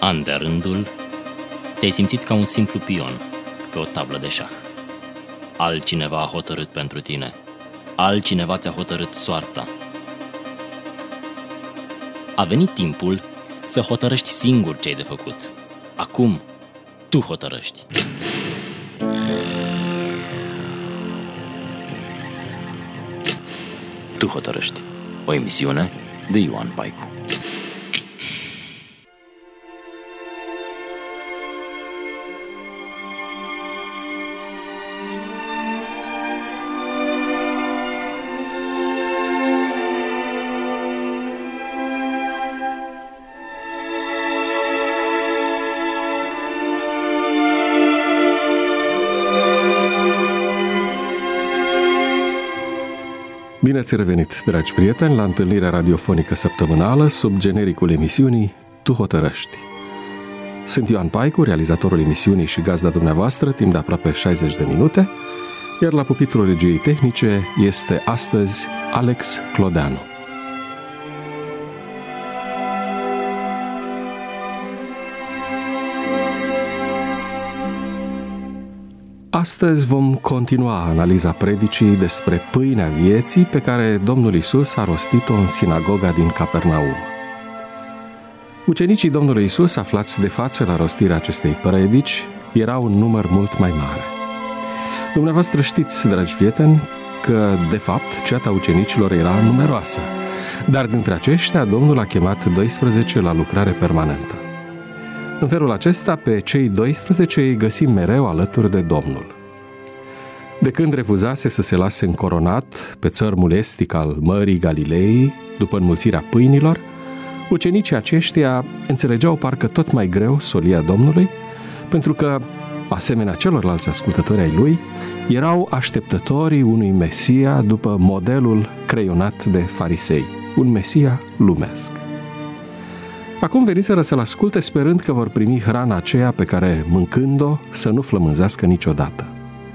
An de rândul, te-ai simțit ca un simplu pion pe o tablă de șah. Altcineva a hotărât pentru tine. Altcineva ți-a hotărât soarta. A venit timpul să hotărăști singur ce ai de făcut. Acum, tu hotărăști. Tu hotărăști. O emisiune de Ioan Paicu. Bine ați revenit, dragi prieteni, la întâlnirea radiofonică săptămânală sub genericul emisiunii Tu hotărăști. Sunt Ioan Paicu, realizatorul emisiunii și gazda dumneavoastră, timp de aproape 60 de minute, iar la pupitrul regiei tehnice este astăzi Alex Clodeanu. Astăzi vom continua analiza predicii despre pâinea vieții pe care Domnul Iisus a rostit-o în sinagoga din Capernaum. Ucenicii Domnului Iisus, aflați de față la rostirea acestei predici, erau un număr mult mai mare. Dumneavoastră știți, dragi prieteni, că, de fapt, ceata ucenicilor era numeroasă, dar dintre aceștia Domnul a chemat 12 la lucrare permanentă. În felul acesta, pe cei 12 îi găsim mereu alături de Domnul. De când refuzase să se lase încoronat pe țărmul estic al Mării Galilei, după înmulțirea pâinilor, ucenicii aceștia înțelegeau parcă tot mai greu solia Domnului, pentru că, asemenea celorlalți ascultători ai lui, erau așteptătorii unui Mesia după modelul creionat de farisei, un Mesia lumesc. Acum veniseră să-l asculte sperând că vor primi hrana aceea pe care, mâncând-o, să nu flămânzească niciodată.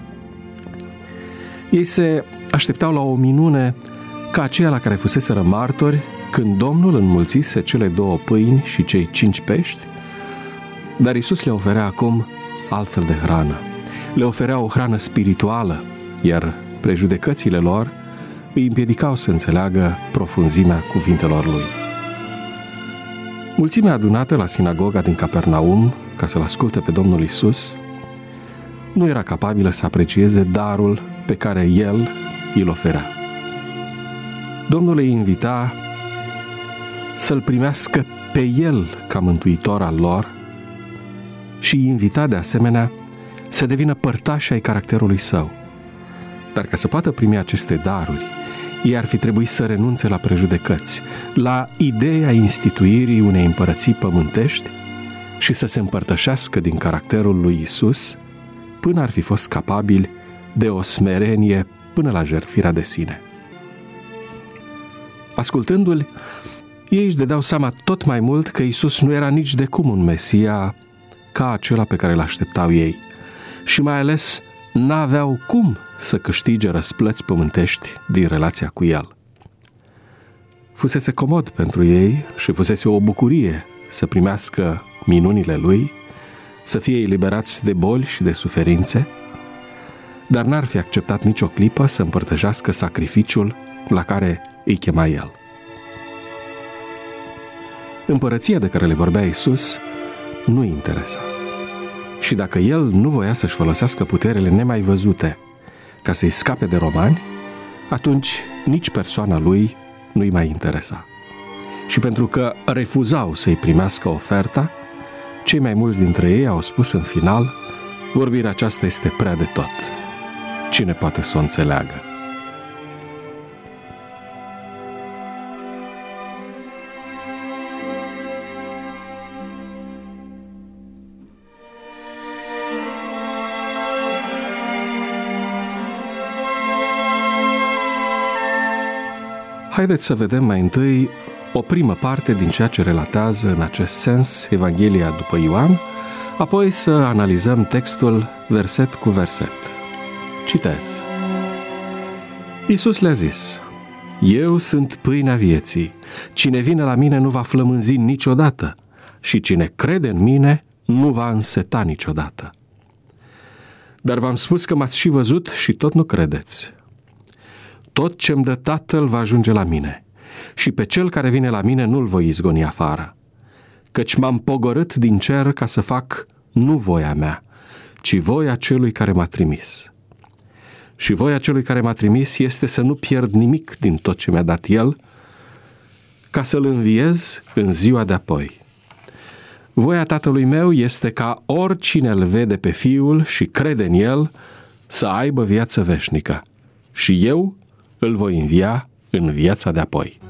Ei se așteptau la o minune ca aceea la care fuseseră martori când Domnul înmulțise cele 2 pâini și cei 5 pești, dar Iisus le oferea acum altfel de hrană. Le oferea o hrană spirituală, iar prejudecățile lor îi împiedicau să înțeleagă profunzimea cuvintelor lui. Mulțimea adunată la sinagoga din Capernaum ca să-l asculte pe Domnul Iisus nu era capabilă să aprecieze darul pe care el îl oferea. Domnul îi invita să-l primească pe el ca mântuitor al lor și îi invita de asemenea să devină părtași ai caracterului său. Dar ca să poată primi aceste daruri, ei ar fi trebuit să renunțe la prejudecăți, la ideea instituirii unei împărății pământești și să se împărtășească din caracterul lui Iisus până ar fi fost capabili de o smerenie până la jertfirea de sine. Ascultându-l, ei își dădeau seama tot mai mult că Iisus nu era nici de cum un Mesia ca acela pe care îl așteptau ei și mai ales n-aveau cum să câștige răsplăți pământești din relația cu el. Fusese comod pentru ei și fusese o bucurie să primească minunile lui, să fie eliberați de boli și de suferințe, dar n-ar fi acceptat nicio clipă să împărtășească sacrificiul la care îi chema el. Împărăția de care le vorbea Iisus nu îi interesa. Și dacă el nu voia să-și folosească puterile nemai văzute ca să-i scape de romani, atunci nici persoana lui nu-i mai interesa. Și pentru că refuzau să-i primească oferta, cei mai mulți dintre ei au spus în final: vorbirea aceasta este prea de tot. Cine poate să o înțeleagă? Haideți să vedem mai întâi o primă parte din ceea ce relatează în acest sens Evanghelia după Ioan, apoi să analizăm textul verset cu verset. Citez. Iisus le-a zis: Eu sunt pâinea vieții. Cine vine la mine nu va flămânzi niciodată. și cine crede în mine nu va înseta niciodată. Dar v-am spus că m-ați și văzut și tot nu credeți. Tot ce-mi dă Tatăl va ajunge la mine și pe cel care vine la mine nu-l voi izgoni afară, căci m-am pogorât din cer ca să fac nu voia mea, ci voia celui care m-a trimis. Și voia celui care m-a trimis este să nu pierd nimic din tot ce mi-a dat El, ca să-L înviez în ziua de-apoi. Voia Tatălui meu este ca oricine îl vede pe Fiul și crede în El să aibă viață veșnică și eu îl voi învia în viața de-apoi.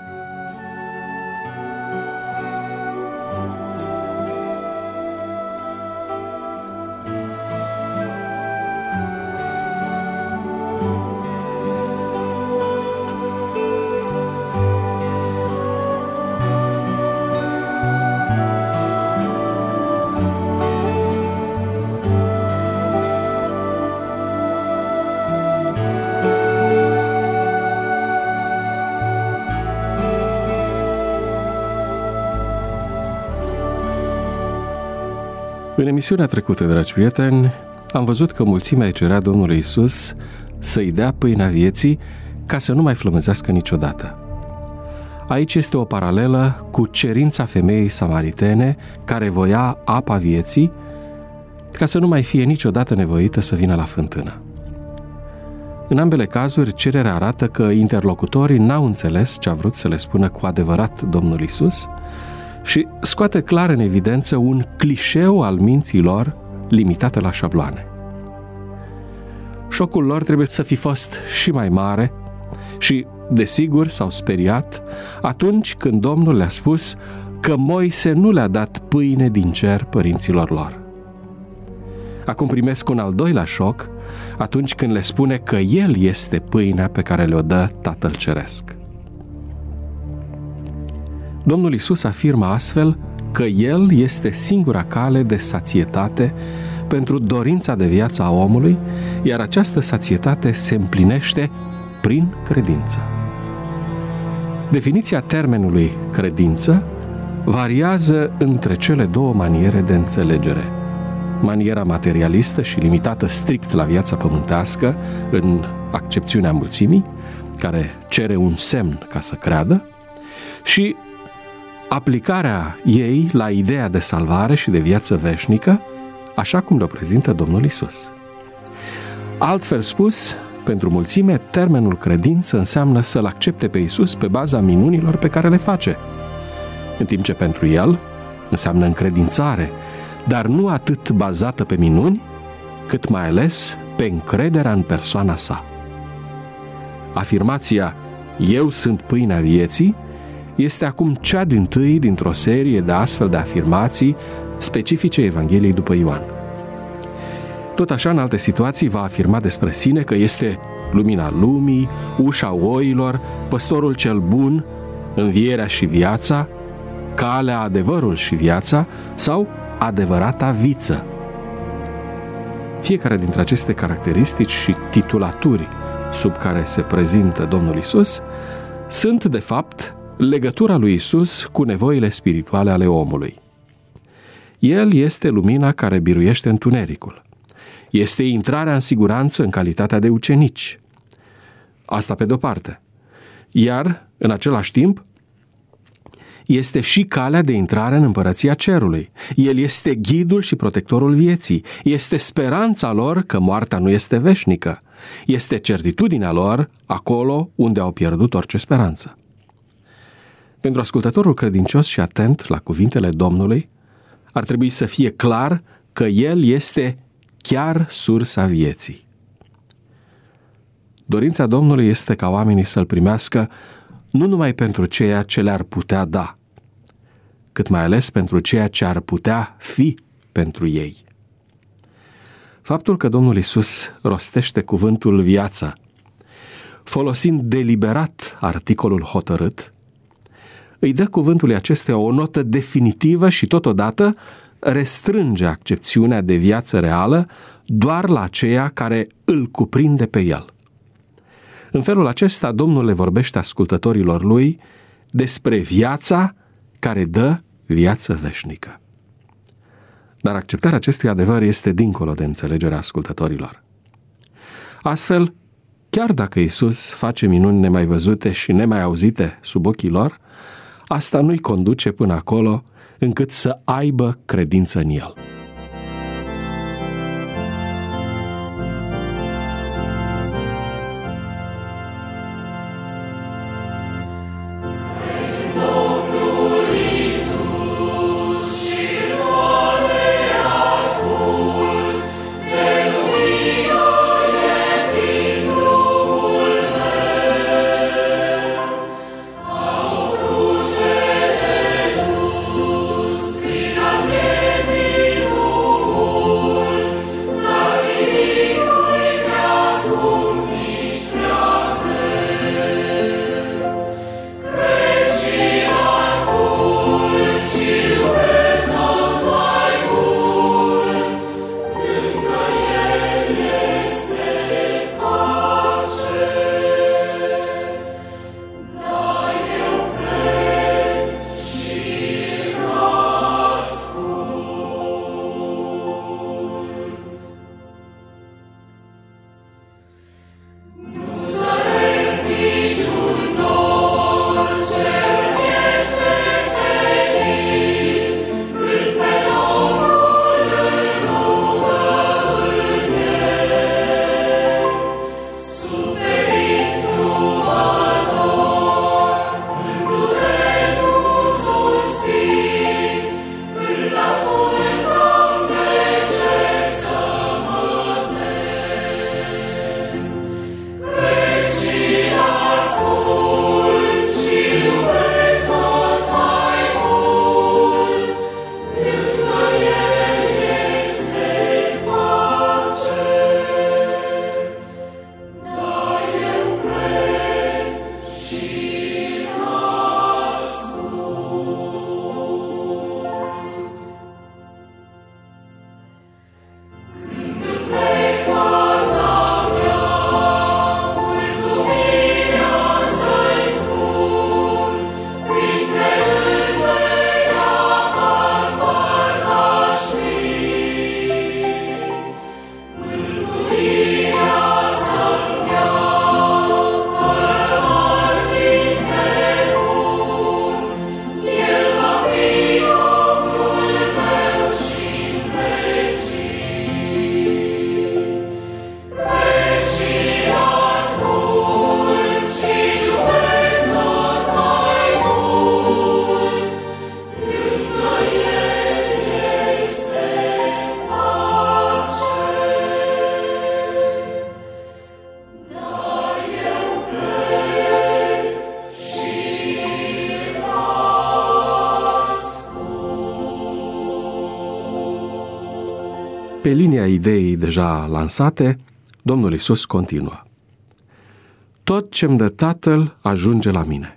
În emisiunea trecută, dragi prieteni, am văzut că mulțimea îi cerea Domnului Iisus să-i dea pâinea vieții ca să nu mai flămânzească niciodată. Aici este o paralelă cu cerința femeii samaritene care voia apa vieții ca să nu mai fie niciodată nevoită să vină la fântână. În ambele cazuri, cererea arată că interlocutorii n-au înțeles ce a vrut să le spună cu adevărat Domnul Iisus și scoate clar în evidență un clișeu al minții lor limitată la șabloane. Șocul lor trebuie să fi fost și mai mare și, desigur, s-au speriat atunci când Domnul le-a spus că Moise nu le-a dat pâine din cer părinților lor. Acum primesc un al doilea șoc atunci când le spune că El este pâinea pe care le-o dă Tatăl Ceresc. Domnul Iisus afirmă astfel că El este singura cale de sațietate pentru dorința de viață a omului, iar această sațietate se împlinește prin credință. Definiția termenului credință variază între cele două maniere de înțelegere. Maniera materialistă și limitată strict la viața pământească, în accepțiunea mulțimii, care cere un semn ca să creadă, și aplicarea ei la ideea de salvare și de viață veșnică, așa cum le prezintă Domnul Iisus. Altfel spus, pentru mulțime, termenul credință înseamnă să-L accepte pe Iisus pe baza minunilor pe care le face, în timp ce pentru El înseamnă încredințare, dar nu atât bazată pe minuni, cât mai ales pe încrederea în persoana sa. Afirmația "Eu sunt pâinea vieții" este acum cea dintâi dintr-o serie de astfel de afirmații specifice Evangheliei după Ioan. Tot așa, în alte situații, va afirma despre sine că este lumina lumii, ușa oilor, păstorul cel bun, învierea și viața, calea, adevărul și viața sau adevărata viță. Fiecare dintre aceste caracteristici și titulaturi sub care se prezintă Domnul Iisus sunt, de fapt, legătura lui Iisus cu nevoile spirituale ale omului. El este lumina care biruiește întunericul. Este intrarea în siguranță în calitatea de ucenici. Asta pe de-o parte. Iar, în același timp, este și calea de intrare în împărăția cerului. El este ghidul și protectorul vieții. Este speranța lor că moartea nu este veșnică. Este certitudinea lor acolo unde au pierdut orice speranță. Pentru ascultătorul credincios și atent la cuvintele Domnului, ar trebui să fie clar că El este chiar sursa vieții. Dorința Domnului este ca oamenii să-L primească nu numai pentru ceea ce le-ar putea da, cât mai ales pentru ceea ce ar putea fi pentru ei. Faptul că Domnul Iisus rostește cuvântul viața, folosind deliberat articolul hotărât, îi dă cuvântului acestuia o notă definitivă și totodată restrânge accepțiunea de viață reală doar la aceea care îl cuprinde pe el. În felul acesta, Domnul le vorbește ascultătorilor lui despre viața care dă viață veșnică. Dar acceptarea acestui adevăr este dincolo de înțelegerea ascultătorilor. Astfel, chiar dacă Iisus face minuni nemai văzute și nemai auzite sub ochii lor, asta nu-i conduce până acolo încât să aibă credință în El. Pe linia ideii deja lansate, Domnul Iisus continuă. Tot ce-mi dă Tatăl ajunge la mine.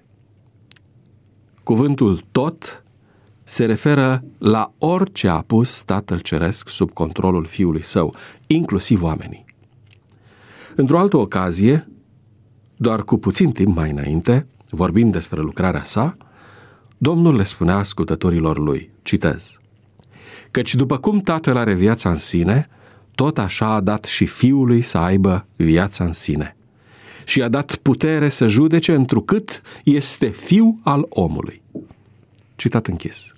Cuvântul tot se referă la orice a pus Tatăl Ceresc sub controlul Fiului Său, inclusiv oamenii. Într-o altă ocazie, doar cu puțin timp mai înainte, vorbind despre lucrarea sa, Domnul le spunea ascultătorilor lui, citez, căci după cum Tatăl are viața în sine, tot așa a dat și Fiului să aibă viața în sine. Și a dat putere să judece întrucât este Fiu al omului. Citat închis.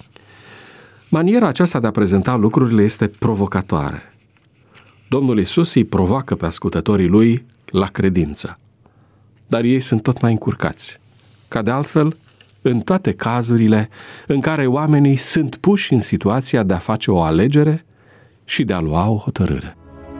Maniera aceasta de a prezenta lucrurile este provocatoare. Domnul Iisus îi provoacă pe ascultătorii lui la credință. Dar ei sunt tot mai încurcați. Ca de altfel, în toate cazurile în care oamenii sunt puși în situația de a face o alegere și de a lua o hotărâre.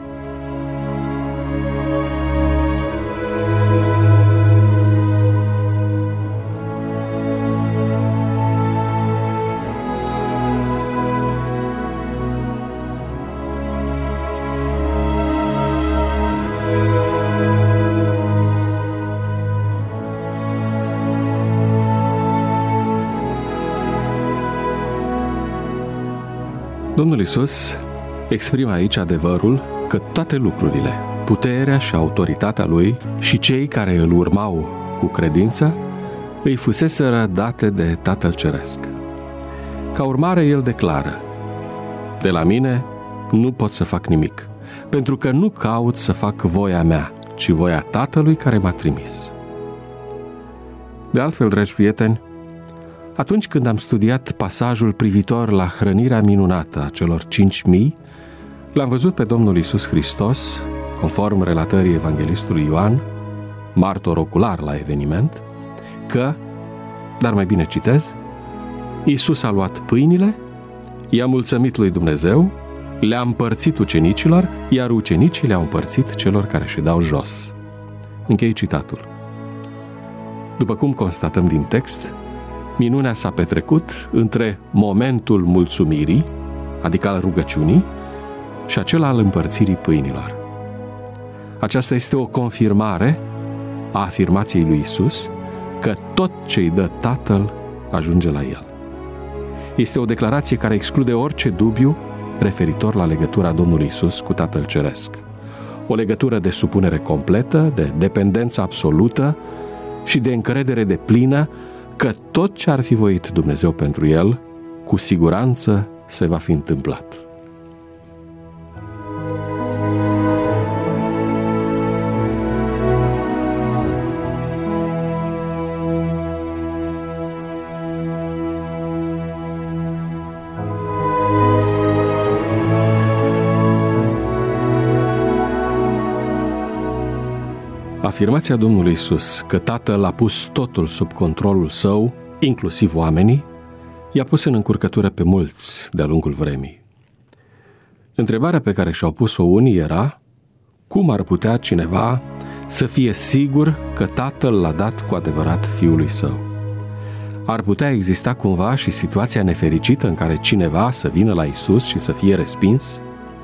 Domnul Iisus exprimă aici adevărul că toate lucrurile, puterea și autoritatea Lui și cei care îl urmau cu credință, îi fuseseră date de Tatăl Ceresc. Ca urmare, el declară: de la mine nu pot să fac nimic, pentru că nu caut să fac voia mea, ci voia Tatălui care m-a trimis. De altfel, dragi prieteni, atunci când am studiat pasajul privitor la hrănirea minunată a celor 5.000, l-am văzut pe Domnul Iisus Hristos, conform relatării evanghelistului Ioan, martor ocular la eveniment, că, dar mai bine citez, Iisus a luat pâinile, i-a mulțumit lui Dumnezeu, le-a împărțit ucenicilor, iar ucenicii le-au împărțit celor care ședeau jos. Închei citatul. După cum constatăm din text, minunea s-a petrecut între momentul mulțumirii, adică al rugăciunii, și acela al împărțirii pâinilor. Aceasta este o confirmare a afirmației lui Iisus că tot ce îi dă Tatăl ajunge la El. Este o declarație care exclude orice dubiu referitor la legătura Domnului Iisus cu Tatăl Ceresc. O legătură de supunere completă, de dependență absolută și de încredere deplină că tot ce ar fi voit Dumnezeu pentru el, cu siguranță se va fi întâmplat. Afirmația Domnului Iisus că Tatăl a pus totul sub controlul Său, inclusiv oamenii, i-a pus în încurcătură pe mulți de-a lungul vremii. Întrebarea pe care și-au pus-o unii era: cum ar putea cineva să fie sigur că Tatăl l-a dat cu adevărat Fiului Său? Ar putea exista cumva și situația nefericită în care cineva să vină la Iisus și să fie respins?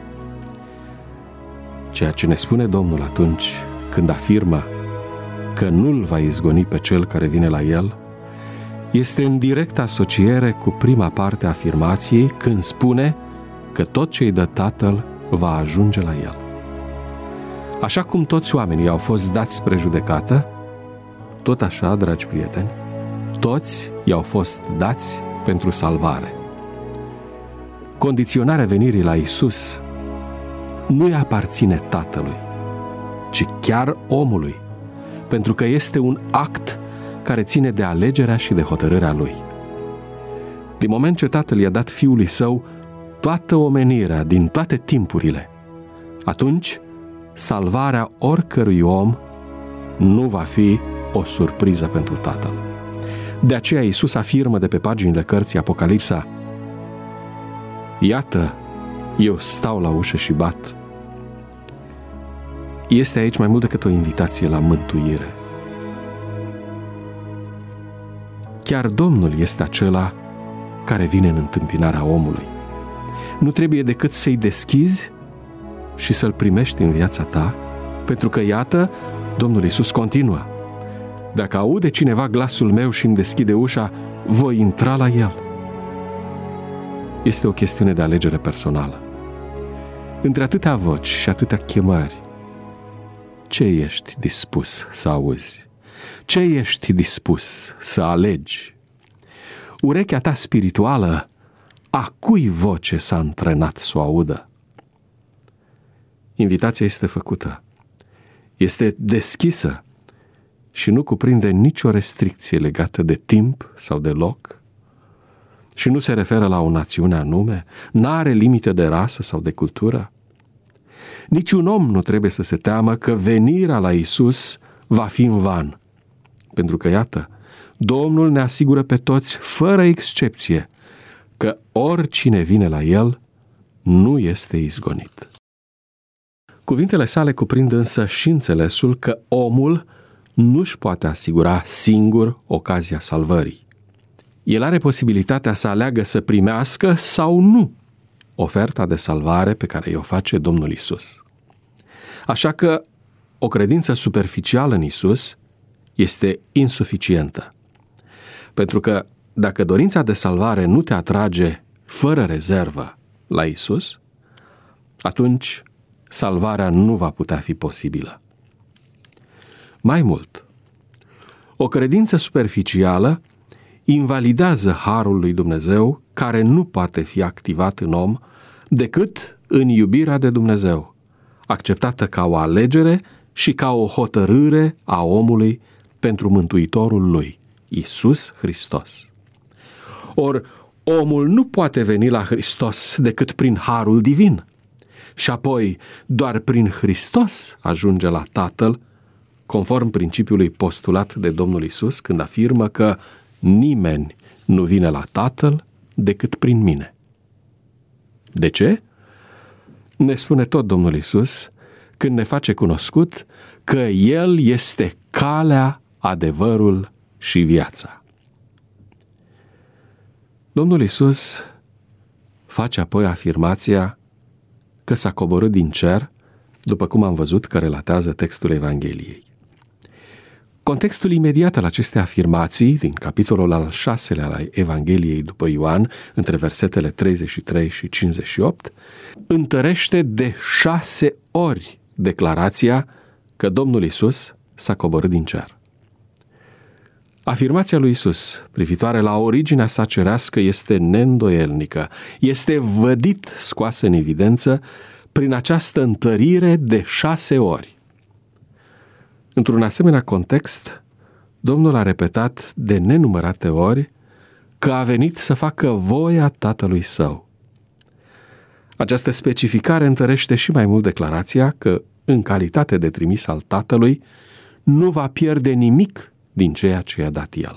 Ceea ce ne spune Domnul atunci când afirmă că nu-l va izgoni pe cel care vine la el, este în directă asociere cu prima parte a afirmației, când spune că tot ce îi dă Tatăl va ajunge la el. Așa cum toți oamenii au fost dați spre judecată, tot așa, dragi prieteni, toți i-au fost dați pentru salvare. Condiționarea venirii la Iisus nu îi aparține Tatălui, ci chiar omului, pentru că este un act care ține de alegerea și de hotărârea lui. Din moment ce Tatăl i-a dat Fiului Său toată omenirea din toate timpurile, atunci salvarea oricărui om nu va fi o surpriză pentru Tatăl. De aceea Iisus afirmă de pe paginile cărții Apocalipsa: iată, eu stau la ușă și bat. Este aici mai mult decât o invitație la mântuire. Chiar Domnul este acela care vine în întâmpinarea omului. Nu trebuie decât să-i deschizi și să-l primești în viața ta, pentru că, iată, Domnul Iisus continuă: dacă aude cineva glasul meu și îmi deschide ușa, voi intra la el. Este o chestiune de alegere personală. Între atâtea voci și atâtea chemări, ce ești dispus să auzi? Ce ești dispus să alegi? Urechea ta spirituală, a cui voce s-a antrenat să o audă? Invitația este făcută, este deschisă și nu cuprinde nicio restricție legată de timp sau de loc și nu se referă la o națiune anume, n-are limite de rasă sau de cultură. Niciun om nu trebuie să se teamă că venirea la Iisus va fi în van, pentru că, iată, Domnul ne asigură pe toți, fără excepție, că oricine vine la El nu este izgonit. Cuvintele sale cuprind însă și înțelesul că omul nu-și poate asigura singur ocazia salvării. El are posibilitatea să aleagă să primească sau nu oferta de salvare pe care i-o face Domnul Iisus. Așa că o credință superficială în Iisus este insuficientă. Pentru că dacă dorința de salvare nu te atrage fără rezervă la Iisus, atunci salvarea nu va putea fi posibilă. Mai mult, o credință superficială invalidează harul lui Dumnezeu, care nu poate fi activat în om decât în iubirea de Dumnezeu, acceptată ca o alegere și ca o hotărâre a omului pentru Mântuitorul lui, Iisus Hristos. Or, omul nu poate veni la Hristos decât prin harul divin și apoi doar prin Hristos ajunge la Tatăl, conform principiului postulat de Domnul Iisus când afirmă că nimeni nu vine la Tatăl decât prin mine. De ce? Ne spune tot Domnul Iisus când ne face cunoscut că El este calea, adevărul și viața. Domnul Iisus face apoi afirmația că s-a coborât din cer, după cum am văzut că relatează textul Evangheliei. Contextul imediat al acestei afirmații, din capitolul al 6-lea al Evangheliei după Ioan, între versetele 33 și 58, întărește de 6 ori declarația că Domnul Iisus s-a coborât din cer. Afirmația lui Iisus privitoare la originea sa cerească este neîndoielnică, este vădit scoasă în evidență prin această întărire de 6 ori. Într-un asemenea context, Domnul a repetat de nenumărate ori că a venit să facă voia Tatălui Său. Această specificare întărește și mai mult declarația că, în calitate de trimis al Tatălui, nu va pierde nimic din ceea ce i-a dat El.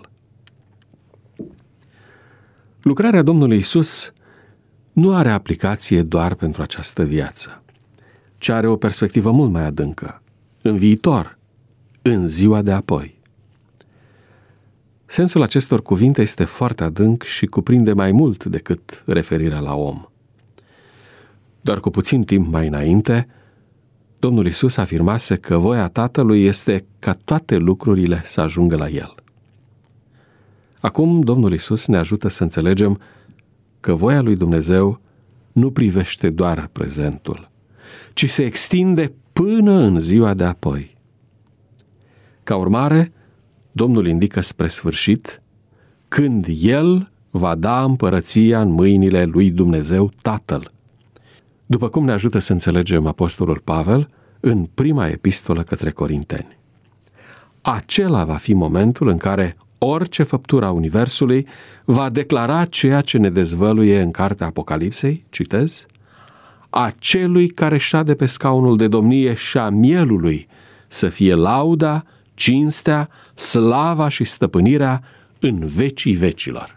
Lucrarea Domnului Iisus nu are aplicație doar pentru această viață, ci are o perspectivă mult mai adâncă, în viitor, în ziua de apoi. Sensul acestor cuvinte este foarte adânc și cuprinde mai mult decât referirea la om. Doar cu puțin timp mai înainte, Domnul Iisus afirmase că voia Tatălui este ca toate lucrurile să ajungă la El. Acum Domnul Iisus ne ajută să înțelegem că voia lui Dumnezeu nu privește doar prezentul, ci se extinde până în ziua de apoi. Ca urmare, Domnul indică spre sfârșit, când El va da împărăția în mâinile lui Dumnezeu Tatăl, după cum ne ajută să înțelegem apostolul Pavel în prima epistolă către Corinteni. Acela va fi momentul în care orice făptură a universului va declara ceea ce ne dezvăluie în cartea Apocalipsei, citez, a celui care șade pe scaunul de domnie și a mielului să fie lauda, cinstea, slava și stăpânirea în vecii vecilor.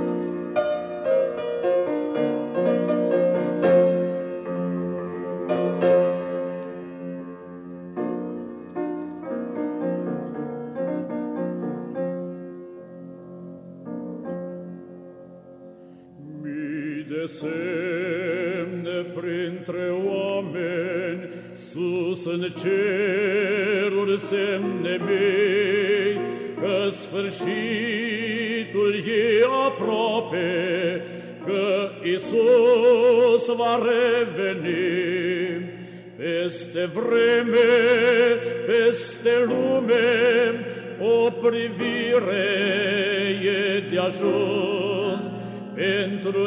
Mii de semne printre oameni, sus în ceruri semne mei, că sfârșitul e aproape, că Iisus va reveni. Peste vreme, peste lume, o privire e de ajuns pentru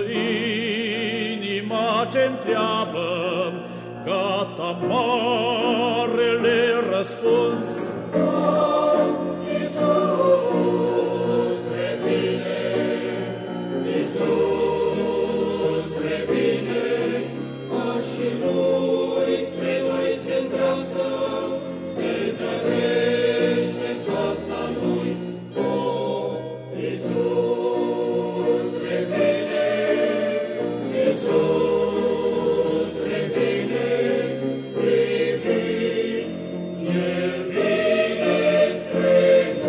inima ce-ntreabă, gata marele răspuns. Iisus revine, Iisus revine, pașii Lui spre noi se îndreaptă, se zărește fața Lui, o, Iisus revine, Iisus revine, priviți, El vine spre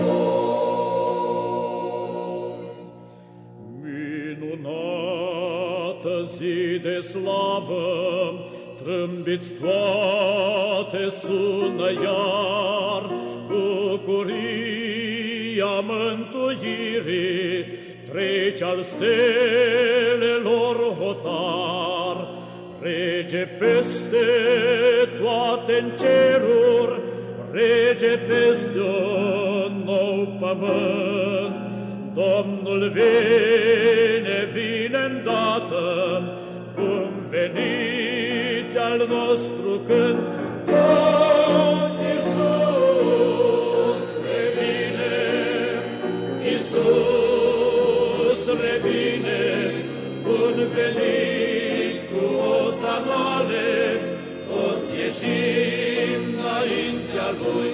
noi. Minunată zi de slavă, trâmbiți toate, sună iar, bucuria mântuirii, trece al stelelor hotar, rege peste toate în ceruri, rege peste un nou pământ, Domnul vine îndată, bun venit al nostru cânt. Iisus revine, bun venit cu osanale, toți ieșim înaintea Lui.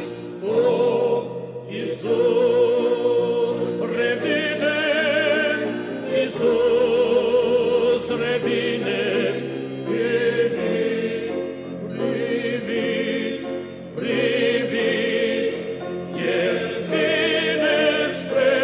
Iisus revine, Iisus revine, priviți, El vine spre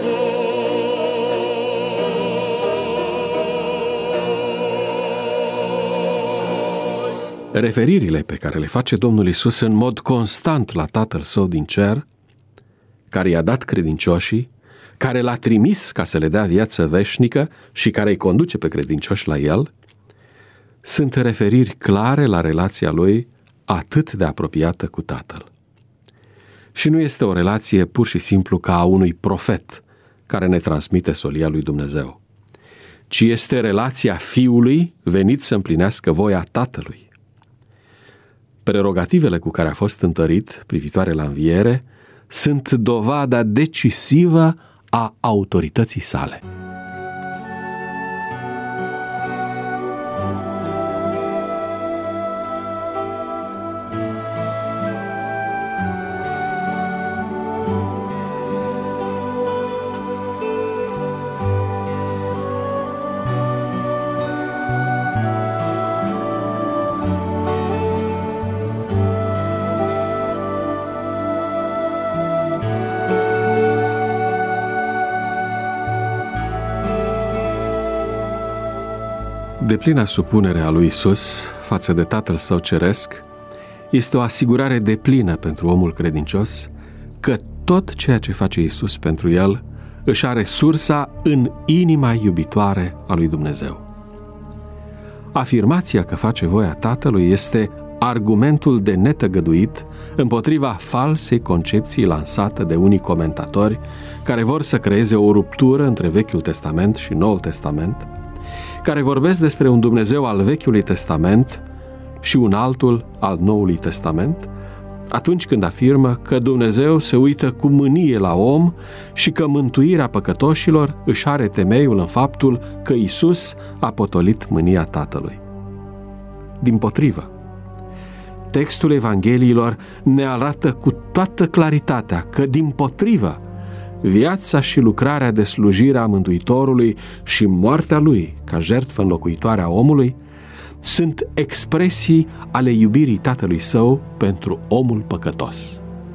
noi. Referirile pe care le face Domnul Iisus în mod constant la Tatăl Său din cer, care i-a dat credincioșii, care l-a trimis ca să le dea viață veșnică și care îi conduce pe credincioși la El, sunt referiri clare la relația Lui atât de apropiată cu Tatăl. Și nu este o relație pur și simplu ca a unui profet care ne transmite solia lui Dumnezeu, ci este relația Fiului venit să împlinească voia Tatălui. Prerogativele cu care a fost întărit privitoare la înviere sunt dovada decisivă a autorității sale. Deplina supunere a lui Iisus față de Tatăl Său Ceresc este o asigurare deplină pentru omul credincios că tot ceea ce face Iisus pentru el își are sursa în inima iubitoare a lui Dumnezeu. Afirmația că face voia Tatălui este argumentul de netăgăduit împotriva falsei concepții lansate de unii comentatori care vor să creeze o ruptură între Vechiul Testament și Noul Testament, care vorbesc despre un Dumnezeu al Vechiului Testament și un altul al Noului Testament, atunci când afirmă că Dumnezeu se uită cu mânie la om și că mântuirea păcătoșilor își are temeiul în faptul că Iisus a potolit mânia Tatălui. Dimpotrivă, textul Evangheliilor ne arată cu toată claritatea că, dimpotrivă, viața și lucrarea de slujire a Mântuitorului și moartea Lui ca jertfă înlocuitoare a omului sunt expresii ale iubirii Tatălui Său pentru omul păcătos.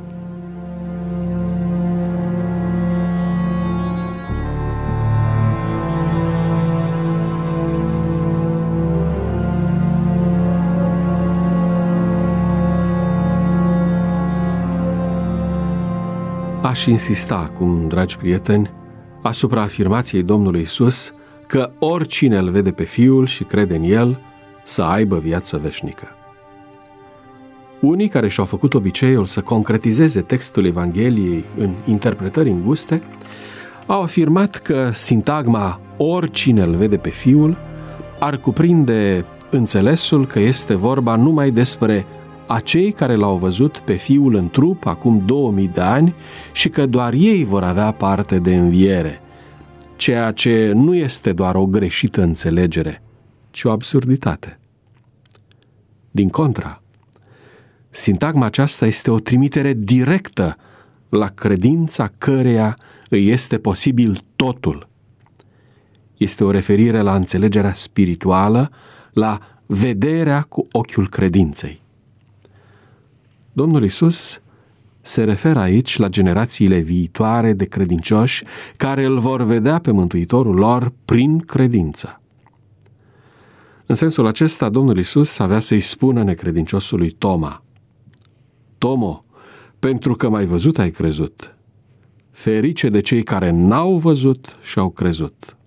Aș insista acum, dragi prieteni, asupra afirmației Domnului Iisus că oricine îl vede pe Fiul și crede în El să aibă viață veșnică. Unii care și-au făcut obiceiul să concretizeze textul Evangheliei în interpretări înguste au afirmat că sintagma oricine îl vede pe Fiul ar cuprinde înțelesul că este vorba numai despre acei care l-au văzut pe Fiul în trup acum 2000 de ani și că doar ei vor avea parte de înviere, ceea ce nu este doar o greșită înțelegere, ci o absurditate. Din contra, sintagma aceasta este o trimitere directă la credința căreia îi este posibil totul. Este o referire la înțelegerea spirituală, la vederea cu ochiul credinței. Domnul Iisus se referă aici la generațiile viitoare de credincioși care îl vor vedea pe Mântuitorul lor prin credință. În sensul acesta, Domnul Iisus avea să-i spună necredinciosului Toma: Tomo, pentru că m-ai văzut, ai crezut. Ferice de cei care n-au văzut și au crezut.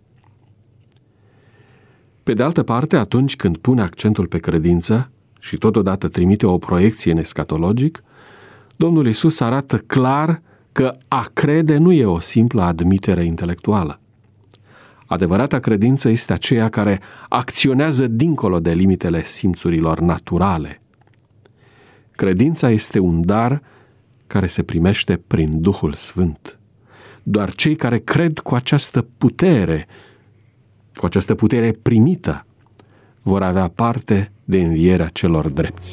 Pe de altă parte, atunci când pune accentul pe credință și totodată trimite o proiecție în eschatologic, Domnul Iisus arată clar că a crede nu e o simplă admitere intelectuală. Adevărata credință este aceea care acționează dincolo de limitele simțurilor naturale. Credința este un dar care se primește prin Duhul Sfânt. Doar cei care cred cu această putere primită, vor avea parte de învierea celor drepți.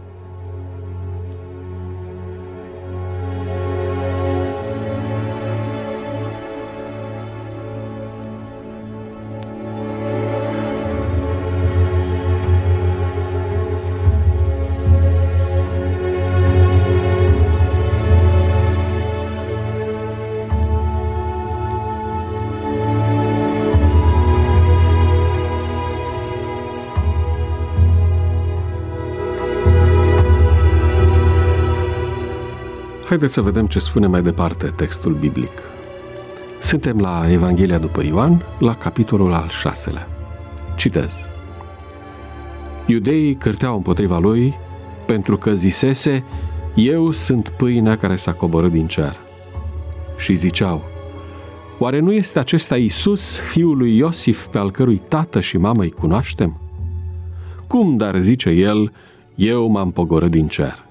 Haideți să vedem ce spune mai departe textul biblic. Suntem la Evanghelia după Ioan, la capitolul al 6-lea. Citez. Iudeii cârteau împotriva lui pentru că zisese: Eu sunt pâinea care s-a coborât din cer. Și ziceau: Oare nu este acesta Iisus, fiul lui Iosif, pe al cărui tată și mamă îi cunoaștem? Cum dar zice el: Eu m-am pogorât din cer?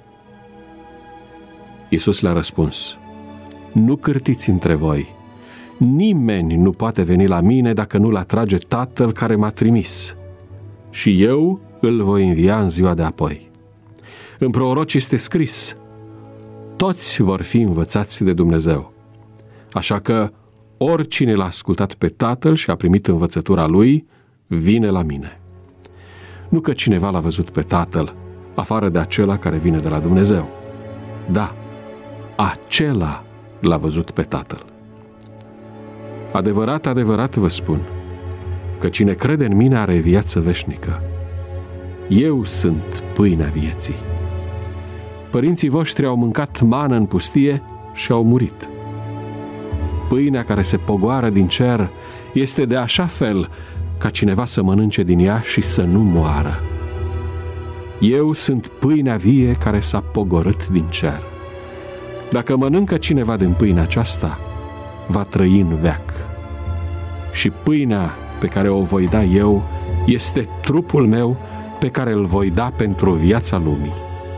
Iisus le-a răspuns: Nu cârtiți între voi. Nimeni nu poate veni la mine dacă nu-l atrage Tatăl care m-a trimis. Și eu îl voi învia în ziua de apoi. În proroci este scris: Toți vor fi învățați de Dumnezeu. Așa că oricine l-a ascultat pe Tatăl și a primit învățătura lui, vine la mine. Nu că cineva l-a văzut pe Tatăl, afară de acela care vine de la Dumnezeu. Da, acela l-a văzut pe Tatăl. Adevărat, adevărat vă spun că cine crede în mine are viață veșnică. Eu sunt pâinea vieții. Părinții voștri au mâncat mană în pustie și au murit. Pâinea care se pogoară din cer este de așa fel ca cineva să mănânce din ea și să nu moară. Eu sunt pâinea vie care s-a pogorât din cer. Dacă mănâncă cineva din pâinea aceasta, va trăi în veac. Și pâinea pe care o voi da eu este trupul meu pe care îl voi da pentru viața lumii.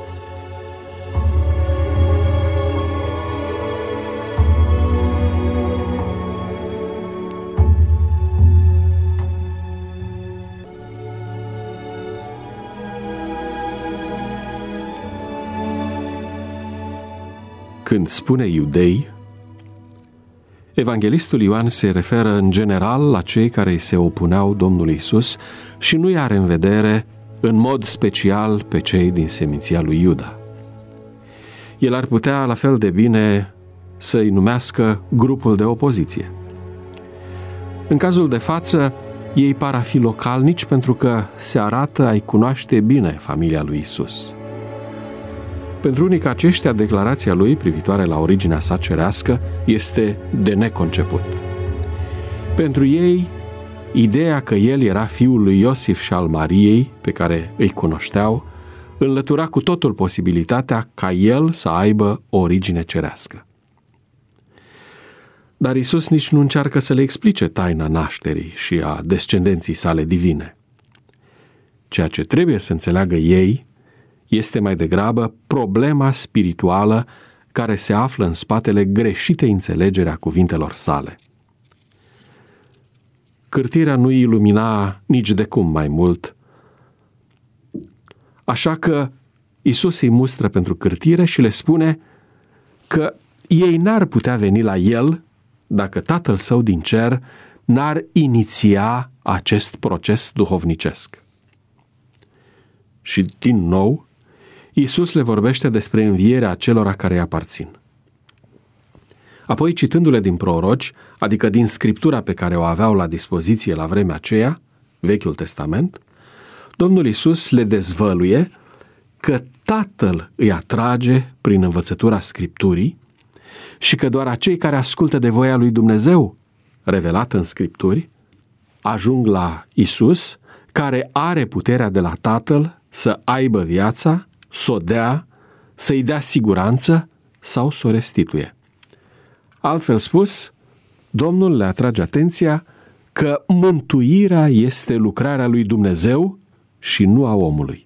Când spune iudei, evanghelistul Ioan se referă în general la cei care îi se opuneau Domnului Iisus și nu i-are în vedere în mod special pe cei din seminția lui Iuda. El ar putea la fel de bine să-i numească grupul de opoziție. În cazul de față, ei par a fi localnici pentru că se arată a-i cunoaște bine familia lui Iisus. Pentru unii ca aceștia, declarația lui privitoare la originea sa cerească este de neconceput. Pentru ei, ideea că el era fiul lui Iosif și al Mariei, pe care îi cunoșteau, înlătura cu totul posibilitatea ca el să aibă o origine cerească. Dar Iisus nici nu încearcă să le explice taina nașterii și a descendenții sale divine. Ceea ce trebuie să înțeleagă ei este mai degrabă problema spirituală care se află în spatele greșitei înțelegeri a cuvintelor sale. Cârtirea nu îi ilumina nici de cum mai mult, așa că Iisus îi mustră pentru cârtire și le spune că ei n-ar putea veni la el dacă Tatăl Său din cer n-ar iniția acest proces duhovnicesc. Și din nou, Iisus le vorbește despre învierea acelora care îi aparțin. Apoi, citându-le din proroci, adică din scriptura pe care o aveau la dispoziție la vremea aceea, Vechiul Testament, Domnul Iisus le dezvăluie că Tatăl îi atrage prin învățătura Scripturii și că doar acei care ascultă de voia lui Dumnezeu, revelată în Scripturi, ajung la Iisus, care are puterea de la Tatăl să aibă viața, să o dea, să-i dea siguranță sau să o restituie. Altfel spus, Domnul le atrage atenția că mântuirea este lucrarea lui Dumnezeu și nu a omului.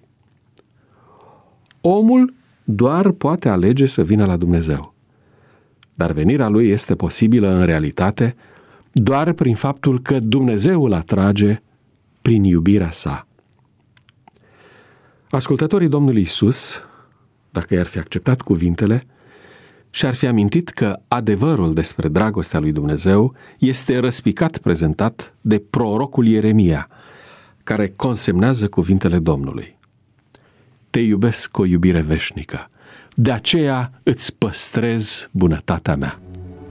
Omul doar poate alege să vină la Dumnezeu, dar venirea lui este posibilă în realitate doar prin faptul că Dumnezeu îl atrage prin iubirea sa. Ascultătorii Domnului Iisus, dacă i-ar fi acceptat cuvintele, și-ar fi amintit că adevărul despre dragostea lui Dumnezeu este răspicat prezentat de prorocul Ieremia, care consemnează cuvintele Domnului. Te iubesc cu o iubire veșnică, de aceea îți păstrez bunătatea mea.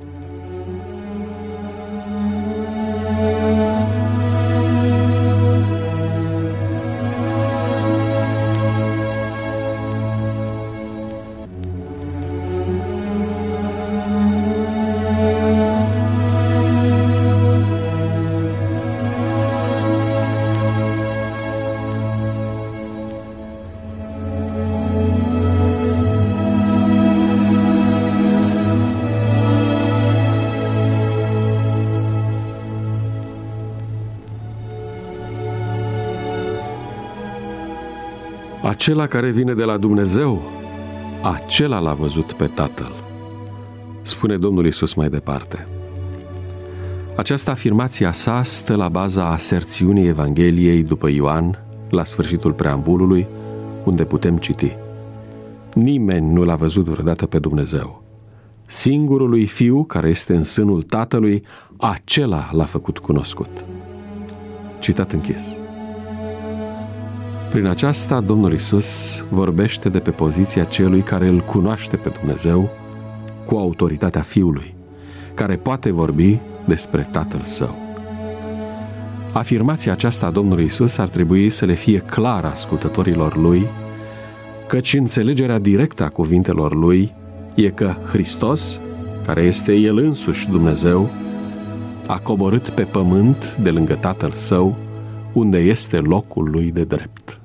Acela care vine de la Dumnezeu, acela l-a văzut pe Tatăl, spune Domnul Iisus mai departe. Această afirmație a sa stă la baza aserțiunii Evangheliei după Ioan, la sfârșitul preambulului, unde putem citi: nimeni nu l-a văzut vreodată pe Dumnezeu. Singurului Fiu care este în sânul Tatălui, acela l-a făcut cunoscut. Citat închis. Prin aceasta, Domnul Iisus vorbește de pe poziția celui care îl cunoaște pe Dumnezeu cu autoritatea Fiului, care poate vorbi despre Tatăl Său. Afirmația aceasta a Domnului Iisus ar trebui să le fie clară ascultătorilor Lui, căci înțelegerea directă a cuvintelor Lui e că Hristos, care este El însuși Dumnezeu, a coborât pe pământ de lângă Tatăl Său, unde este locul Lui de drept.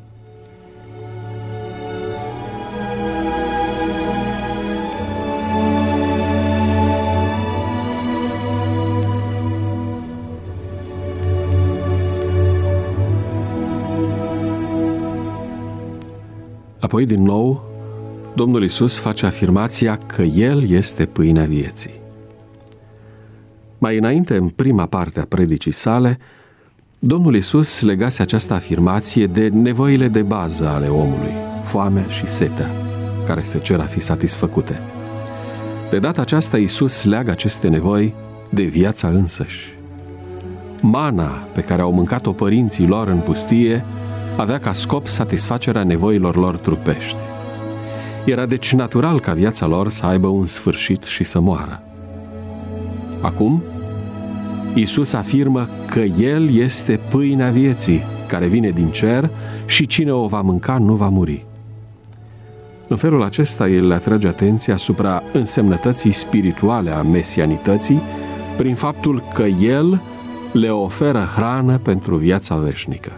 Apoi, din nou, Domnul Iisus face afirmația că El este pâinea vieții. Mai înainte, în prima parte a predicii sale, Domnul Iisus legase această afirmație de nevoile de bază ale omului, foamea și setea, care se cer a fi satisfăcute. De data aceasta, Iisus leagă aceste nevoi de viața însăși. Mana pe care au mâncat-o părinții lor în pustie avea ca scop satisfacerea nevoilor lor trupești. Era deci natural ca viața lor să aibă un sfârșit și să moară. Acum, Iisus afirmă că El este pâinea vieții, care vine din cer și cine o va mânca nu va muri. În felul acesta, El le atrage atenția asupra însemnătății spirituale a mesianității, prin faptul că El le oferă hrană pentru viața veșnică.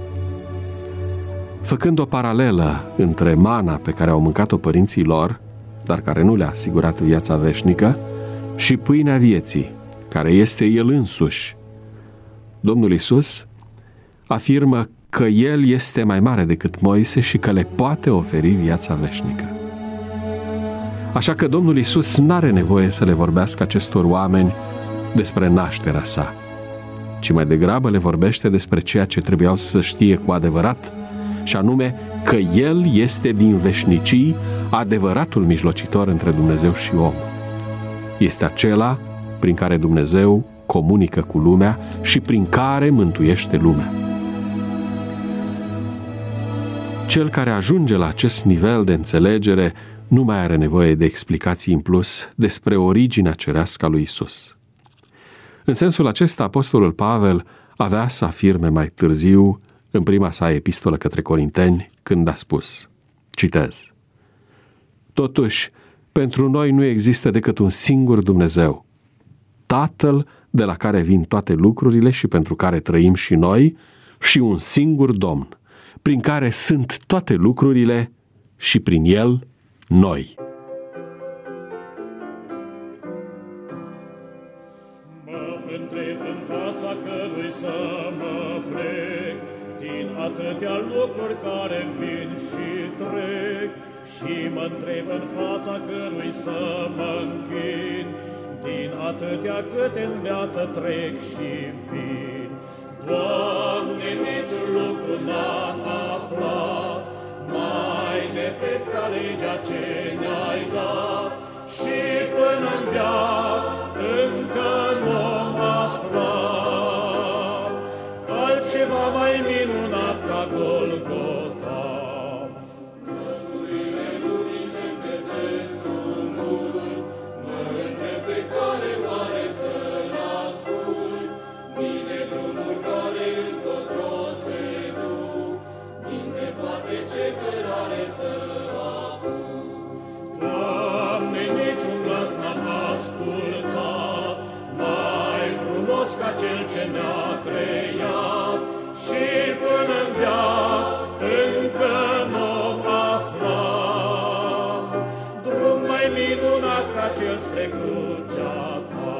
Făcând o paralelă între mana pe care au mâncat-o părinții lor, dar care nu le-a asigurat viața veșnică, și pâinea vieții, care este El însuși, Domnul Iisus afirmă că El este mai mare decât Moise și că le poate oferi viața veșnică. Așa că Domnul Iisus n-are nevoie să le vorbească acestor oameni despre nașterea sa, ci mai degrabă le vorbește despre ceea ce trebuiau să știe cu adevărat, și anume că El este din veșnicii adevăratul mijlocitor între Dumnezeu și om. Este acela prin care Dumnezeu comunică cu lumea și prin care mântuiește lumea. Cel care ajunge la acest nivel de înțelegere nu mai are nevoie de explicații în plus despre originea cerească a lui Isus. În sensul acesta, apostolul Pavel avea să afirme mai târziu, în prima sa epistolă către Corinteni, când a spus, citez: totuși, pentru noi nu există decât un singur Dumnezeu, Tatăl de la care vin toate lucrurile și pentru care trăim și noi, și un singur Domn, prin care sunt toate lucrurile și prin El noi. să mă plec din atâtea lucruri care vin și trec, și mă întreb în fața cărui să mă închin, din atâtea câte în viață trec și vin. Doamne, niciun lucru n-am aflat mai de preț ca legea ce ne-ai dat, și până-n veac încă n-am aflat altceva mai minunat ca Golgota. Măsurile lumii se întețesc cu mult, mă întreb pe care oare să-l ascult, mine drumuri care încotro se duc, dintre toate ce cărare să apuc. Doamne, niciun glas n-am ascultat mai frumos ca cel ce ne-a creat, și până-n veac încă n-om aflat drum mai minunat ca cel spre crucea ta.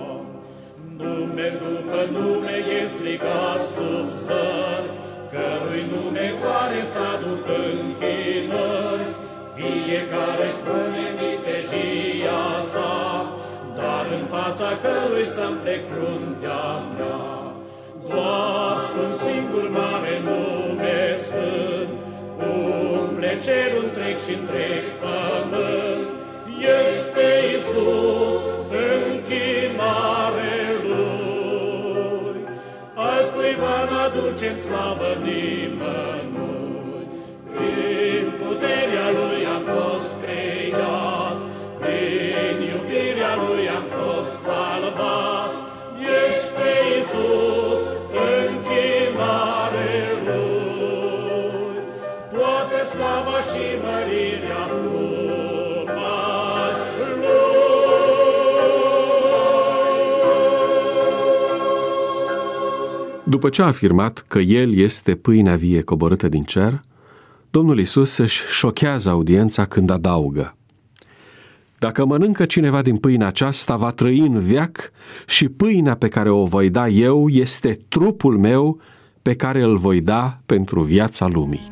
Nu merg după nume, e strigat sub zăr, cărui nume pare să aduc închinări. Fiecare spune vitejia sa, dar în fața cărui să-mi plec fruntea mea. Doar un singur mare nume sfânt umple cerul întreg și întreg pământ, este Iisus, închinare Lui. Altcuiva n-aducem slavă nimănui, prin puterea Lui am fost creați, prin iubirea Lui am fost salvați. Este Iisus, închinare Lui, toată slava și mărirea numai Lui. După ce a afirmat că El este pâinea vie coborâtă din cer, Domnul Iisus își șochează audiența când adaugă: dacă mănâncă cineva din pâinea aceasta, va trăi în veac, și pâinea pe care o voi da eu este trupul meu pe care îl voi da pentru viața lumii.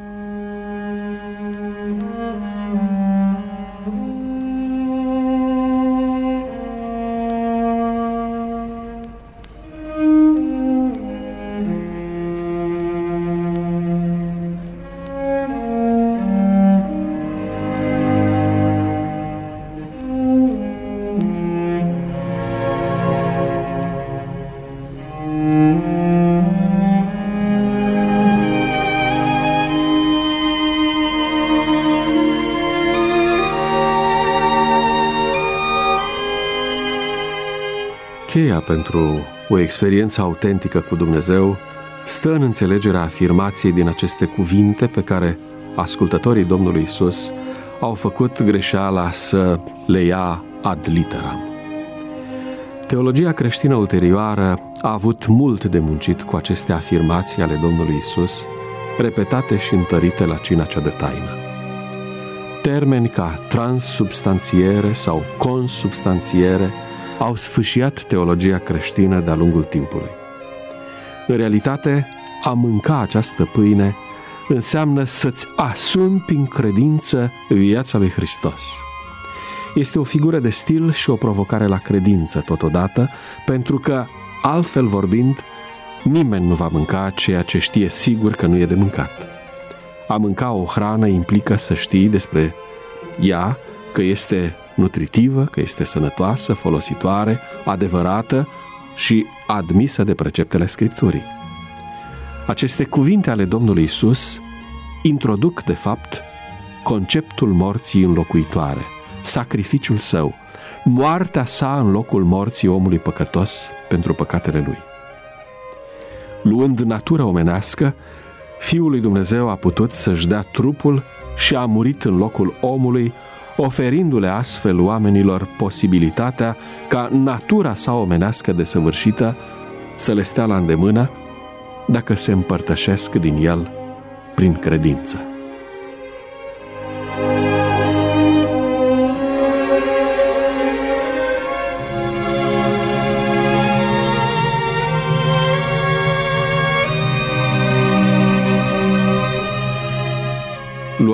Cheia pentru o experiență autentică cu Dumnezeu stă în înțelegerea afirmației din aceste cuvinte pe care ascultătorii Domnului Iisus au făcut greșeala să le ia ad literam. Teologia creștină ulterioară a avut mult de muncit cu aceste afirmații ale Domnului Iisus, repetate și întărite la cina cea de taină. Termeni ca transsubstanțiere sau consubstanțiere au sfâșiat teologia creștină de-a lungul timpului. În realitate, a mânca această pâine înseamnă să-ți asumi prin credință viața lui Hristos. Este o figură de stil și o provocare la credință totodată, pentru că, altfel vorbind, nimeni nu va mânca ceea ce știe sigur că nu e de mâncat. A mânca o hrană implică să știi despre ea că este nutritivă, că este sănătoasă, folositoare, adevărată și admisă de preceptele Scripturii. Aceste cuvinte ale Domnului Iisus introduc, de fapt, conceptul morții înlocuitoare, sacrificiul său, moartea sa în locul morții omului păcătos pentru păcatele lui. Luând natura omenească, Fiul lui Dumnezeu a putut să-și dea trupul și a murit în locul omului, oferindu-le astfel oamenilor posibilitatea ca natura sa omenească desăvârșită să le stea la îndemână dacă se împărtășesc din el prin credință.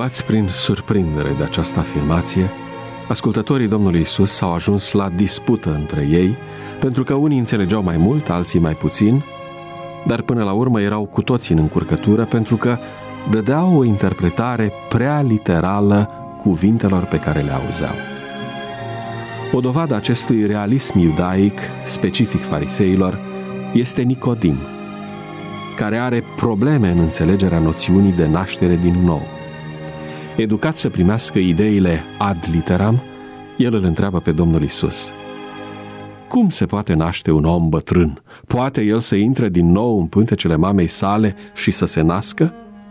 Luați prin surprindere de această afirmație, ascultătorii Domnului Iisus au ajuns la dispută între ei, pentru că unii înțelegeau mai mult, alții mai puțin, dar până la urmă erau cu toții în încurcătură, pentru că dădeau o interpretare prea literală cuvintelor pe care le auzeau. O dovadă acestui realism iudaic, specific fariseilor, este Nicodim, care are probleme în înțelegerea noțiunii de naștere din nou. Educat să primească ideile ad literam, el îl întreabă pe Domnul Iisus: cum se poate naște un om bătrân? Poate el să intre din nou în pântecele mamei sale și să se nască?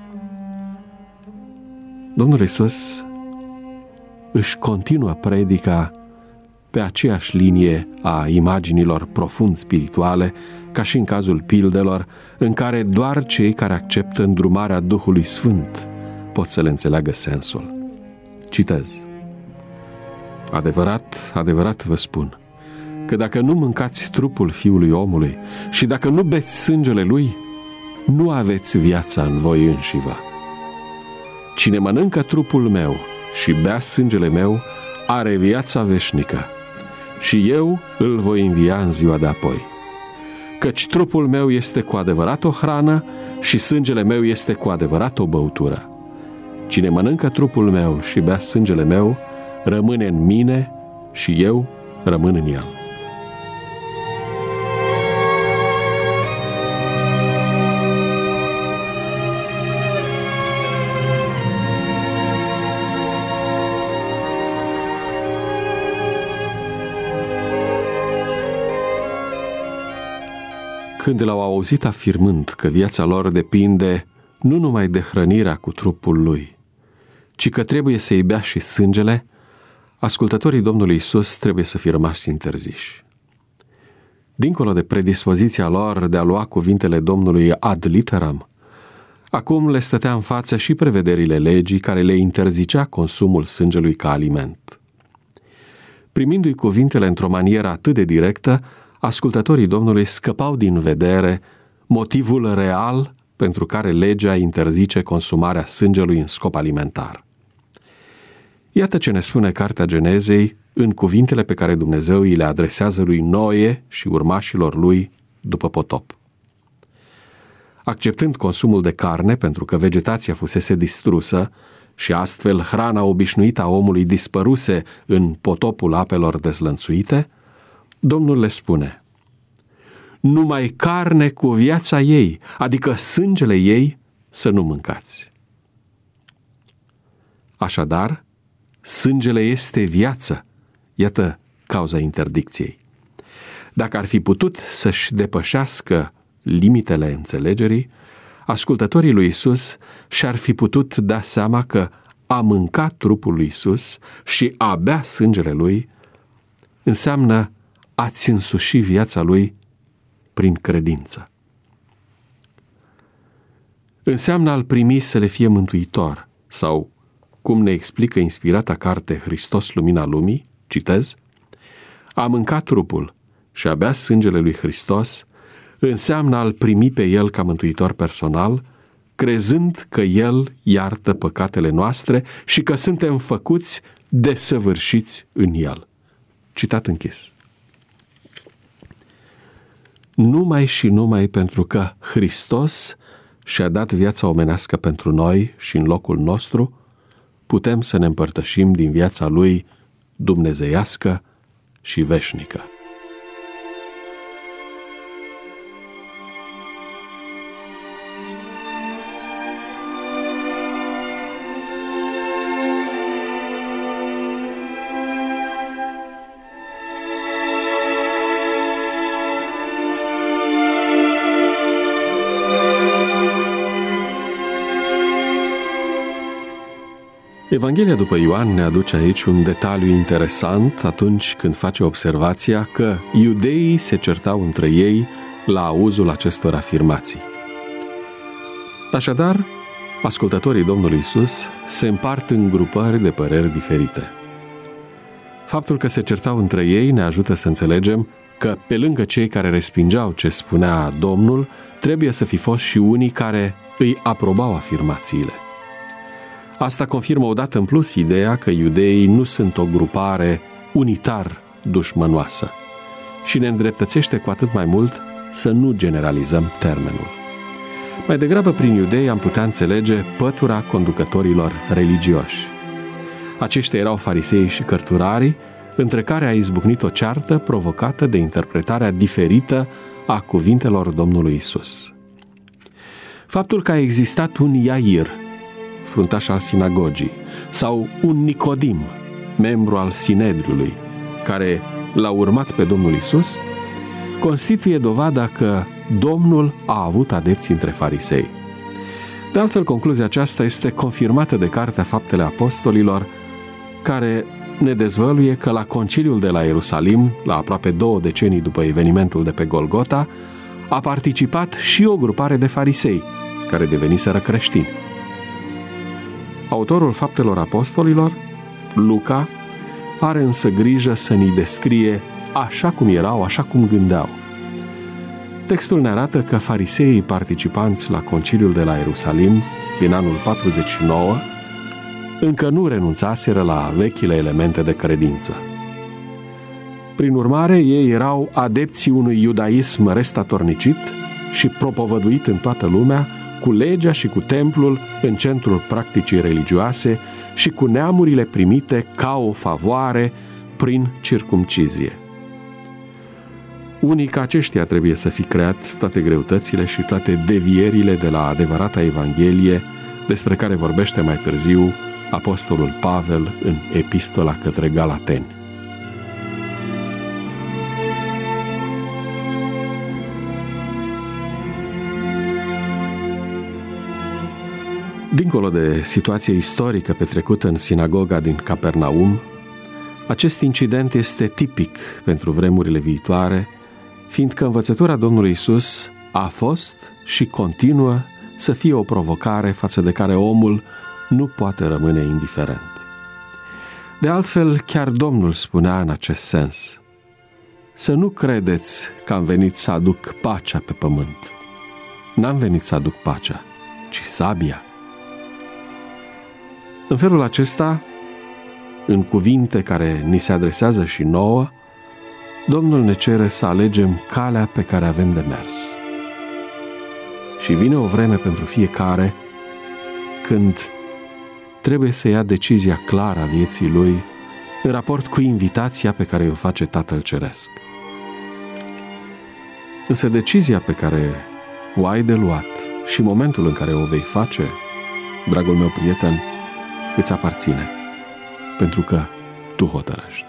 Domnul Iisus își continuă predica pe aceeași linie a imaginilor profund spirituale, ca și în cazul pildelor, în care doar cei care acceptă îndrumarea Duhului Sfânt pot să le înțeleagă sensul. Citez: adevărat, adevărat vă spun, că dacă nu mâncați trupul Fiului Omului și dacă nu beți sângele Lui, nu aveți viața în voi înșivă. Cine mănâncă trupul meu și bea sângele meu, are viața veșnică și eu îl voi învia în ziua de apoi. Căci trupul meu este cu adevărat o hrană și sângele meu este cu adevărat o băutură. Cine mănâncă trupul meu și bea sângele meu, rămâne în mine și eu rămân în el. Când l-au auzit afirmând că viața lor depinde nu numai de hrănirea cu trupul Lui, ci că trebuie să-i bea și sângele, ascultătorii Domnului Iisus trebuie să fie rămași interziși. Dincolo de predispoziția lor de a lua cuvintele Domnului ad literam, acum le stătea în față și prevederile legii care le interzicea consumul sângelui ca aliment. Primindu-i cuvintele într-o manieră atât de directă, ascultătorii Domnului scăpau din vedere motivul real pentru care legea interzice consumarea sângelui în scop alimentar. Iată ce ne spune Cartea Genezei în cuvintele pe care Dumnezeu îi le adresează lui Noe și urmașilor lui după potop. Acceptând consumul de carne pentru că vegetația fusese distrusă și astfel hrana obișnuită a omului dispăruse în potopul apelor dezlănțuite, Domnul le spune: numai carne cu viața ei, adică sângele ei, să nu mâncați. Așadar, sângele este viață. Iată cauza interdicției. Dacă ar fi putut să-și depășească limitele înțelegerii, ascultătorii lui Iisus și-ar fi putut da seama că a mânca trupul lui Iisus și a bea sângele lui înseamnă a-ți însuși viața lui prin credință. Înseamnă a-L primi să le fie mântuitor, sau, cum ne explică inspirata carte Hristos, Lumina Lumii, citez: a mânca trupul și a bea sângele lui Hristos înseamnă a-L primi pe El ca mântuitor personal, crezând că El iartă păcatele noastre și că suntem făcuți desăvârșiți în El. Citat închis. Numai și numai pentru că Hristos și-a dat viața omenească pentru noi și în locul nostru, putem să ne împărtășim din viața Lui dumnezeiască și veșnică. Evanghelia după Ioan ne aduce aici un detaliu interesant atunci când face observația că iudeii se certau între ei la auzul acestor afirmații. Așadar, ascultătorii Domnului Iisus se împart în grupări de păreri diferite. Faptul că se certau între ei ne ajută să înțelegem că, pe lângă cei care respingeau ce spunea Domnul, trebuie să fi fost și unii care îi aprobau afirmațiile. Asta confirmă odată în plus ideea că iudeii nu sunt o grupare unitar dușmănoasă și ne îndreptățește cu atât mai mult să nu generalizăm termenul. Mai degrabă, prin iudei am putea înțelege pătura conducătorilor religioși. Aceștia erau farisei și cărturarii, între care a izbucnit o ceartă provocată de interpretarea diferită a cuvintelor Domnului Isus. Faptul că a existat un Iair, fruntaș al sinagogii, sau un Nicodim, membru al Sinedriului, care l-a urmat pe Domnul Isus, constituie dovada că Domnul a avut adepți între farisei. De altfel, concluzia aceasta este confirmată de Cartea Faptele Apostolilor, care ne dezvăluie că la conciliul de la Ierusalim, la aproape 2 decenii după evenimentul de pe Golgota, a participat și o grupare de farisei, care deveniseră creștini. Autorul Faptelor Apostolilor, Luca, are însă grijă să ni descrie așa cum erau, așa cum gândeau. Textul ne arată că fariseii participanți la conciliul de la Ierusalim din anul 49 încă nu renunțaseră la vechile elemente de credință. Prin urmare, ei erau adepții unui iudaism restatornicit și propovăduit în toată lumea, cu legea și cu templul în centrul practicii religioase și cu neamurile primite ca o favoare prin circumcizie. Unii ca aceștia trebuie să fi creat toate greutățile și toate devierile de la adevărata Evanghelie, despre care vorbește mai târziu Apostolul Pavel în Epistola către Galateni. Dincolo de situația istorică petrecută în sinagoga din Capernaum, acest incident este tipic pentru vremurile viitoare, fiindcă învățătura Domnului Isus a fost și continuă să fie o provocare față de care omul nu poate rămâne indiferent. De altfel, chiar Domnul spunea în acest sens: să nu credeți că am venit să aduc pacea pe pământ. N-am venit să aduc pacea, ci sabia. În felul acesta, în cuvinte care ni se adresează și nouă, Domnul ne cere să alegem calea pe care avem de mers. Și vine o vreme pentru fiecare când trebuie să ia decizia clară a vieții lui în raport cu invitația pe care o face Tatăl Ceresc. Însă decizia pe care o ai de luat și momentul în care o vei face, dragul meu prieten, îți aparține, pentru că tu hotărăști.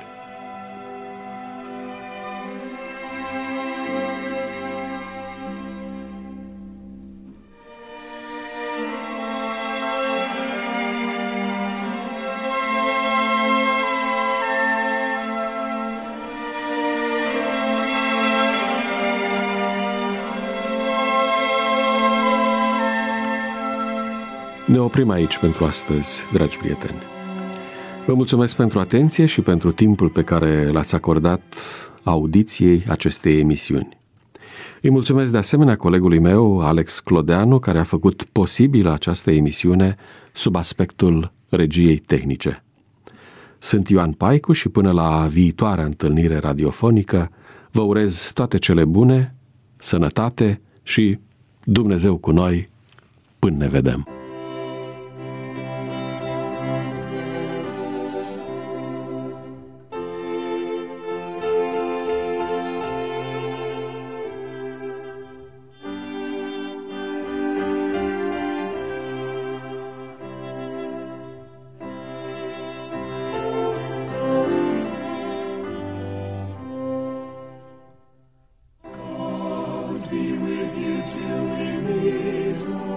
Ne oprim aici pentru astăzi, dragi prieteni. Vă mulțumesc pentru atenție și pentru timpul pe care l-ați acordat audiției acestei emisiuni. Îi mulțumesc de asemenea colegului meu, Alex Clodeanu, care a făcut posibilă această emisiune sub aspectul regiei tehnice. Sunt Ioan Paicu și până la viitoarea întâlnire radiofonică vă urez toate cele bune, sănătate și Dumnezeu cu noi până ne vedem. Be with you till we meet.